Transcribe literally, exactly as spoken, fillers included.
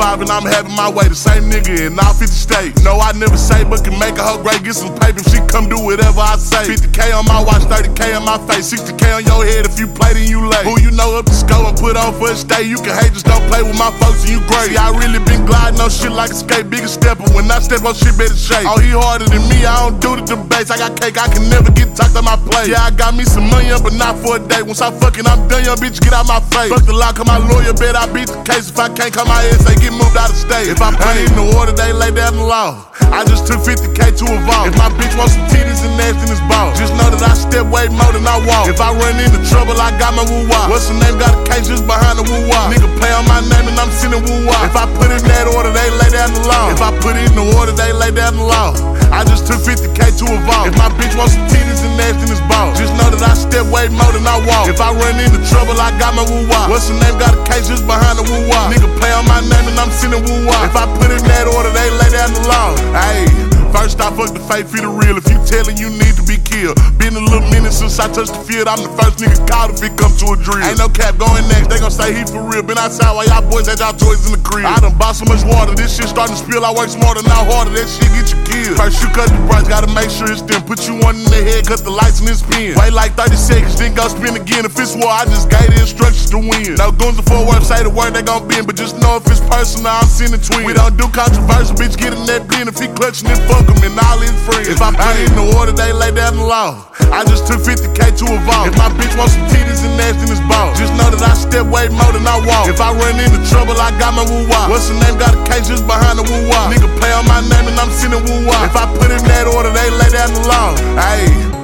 five and I'm having my way. The same nigga in all fifty states. No, I never say, but can make a hoe great. Get some paper if she come do whatever I say. fifty K on my watch, thirty K on my face, sixty K on your head if you play then you late. Who you know up to score and put on for a stay. You can hate, just don't play with my folks and you great. See, I really been gliding on shit like a skate, bigger stepper. When I step on shit, better shake. Oh, he harder than me, I don't do the debates. I got cake, I can never get talked on my plate. Yeah, I got me some money up, but not for a day. Once I fucking, I'm done, young bitch, get out my face. Fuck the law, call my lawyer, bet I beat the case. If I can't, call my ass, they get moved out of state. If I put it in the order, they lay down the law. I just took fifty K to evolve. If my bitch wants some titties and ass, then it's ball. Just know that I step way more than I walk. If I run into trouble, I got my woo-wah. What's the name? Got a case just behind the woo-wah. Nigga play on my name and I'm sending woo-wah. If I put it in that order, they lay down the law. If I put it in the order, they lay down the law. I just took fifty K to evolve. If my bitch wants some titties and ass, then it's ball. Just know that I step way more than I walk. If I run into trouble, I got my woo-wah. What's the name? Got a case just behind the woo-wah. Nigga play on my name and I'm sending woo-wah. If I put it in that order, they lay down the law. Ayy. First I fuck the fake, feel the real. If you tellin' you need to be killed. Been a little minute since I touched the field. I'm the first nigga called if it come to a drill. Ain't no cap going next, they gon' say he for real. Been outside while y'all boys had y'all toys in the crib. I done bought so much water, this shit starting to spill. I work smarter, not harder, that shit get you killed. First you cut the brush, gotta make sure it's them. Put you one in the head, cut the lights and then spin. Wait like thirty seconds, then go spin again. If it's war, I just gave the instructions to win. No goons before work, say the word they gon' be in. But just know if it's personal, I'm sending twins. We don't do controversial, bitch, get in that bin. If he clutching it, fuck him and all his friends. If I put it in the order, they lay down the law. I just took fifty K to evolve. If my bitch wants some titties and ass, then it's ball. Just know that I step way more than I walk. If I run into trouble, I got my woo-wah. What's the name? Got a case just behind the woo-wah. Nigga play on my name and I'm sending woo-wah. If I put it in that order, they lay down the law. Ayy.